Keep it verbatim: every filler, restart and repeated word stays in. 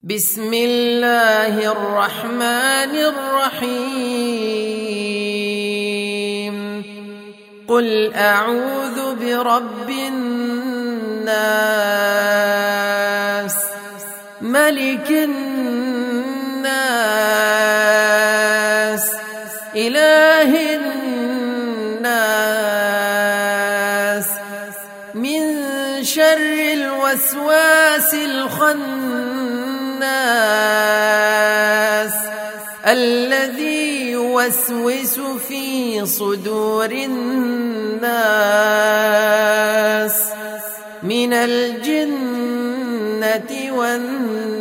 بسم الله الرحمن الرحيم قل أعوذ برب الناس ملك الناس إله الناس من شر الوسواس الخناس الذي يوسوس في صدور الناس من الجنة والناس.